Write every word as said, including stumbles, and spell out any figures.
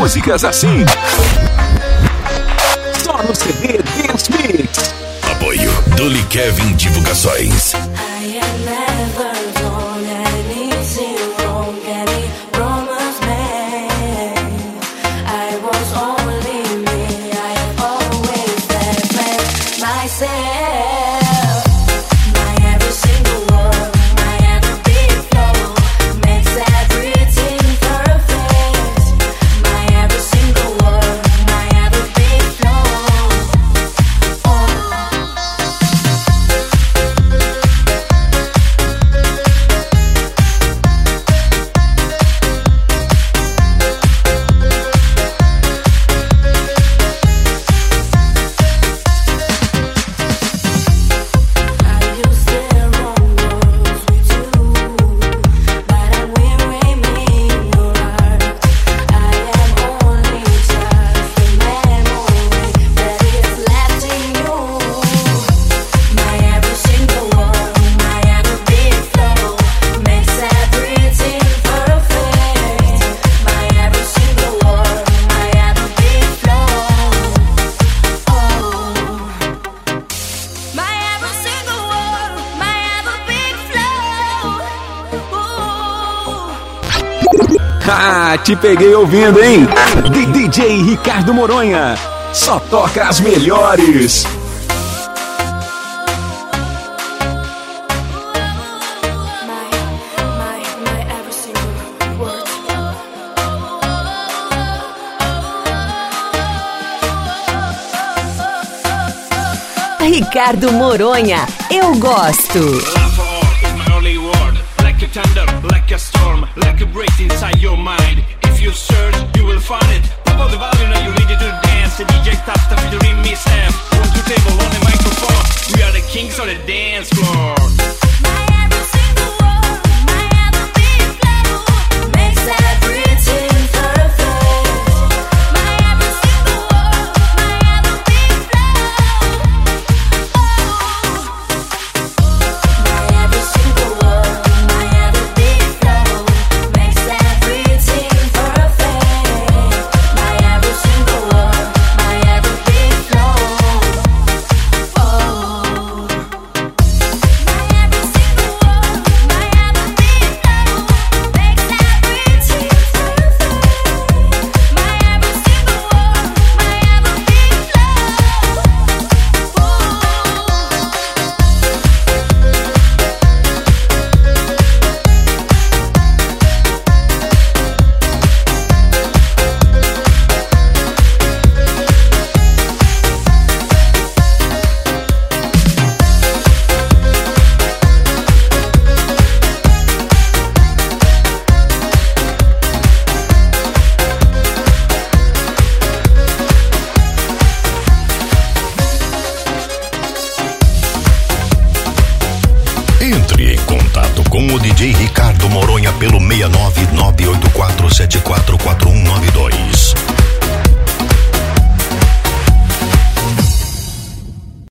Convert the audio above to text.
músicas assim. Só no C D Dance Mix. Apoio Dully Kevin Divulgações. Ah, te peguei ouvindo, hein? D J Ricardo Moronha, só toca as melhores. Ricardo Moronha, eu gosto. Thunder, like a storm, like a breath inside your mind. If you search, you will find it. Pop out the volume, now you're ready to dance. The D J taps the featuring me, Sam. One, two, table on the microphone. We are the kings on the dance floor. Entre em contato com o D J Ricardo Moronha pelo seis nove nove oito quatro sete quatro quatro um nove dois.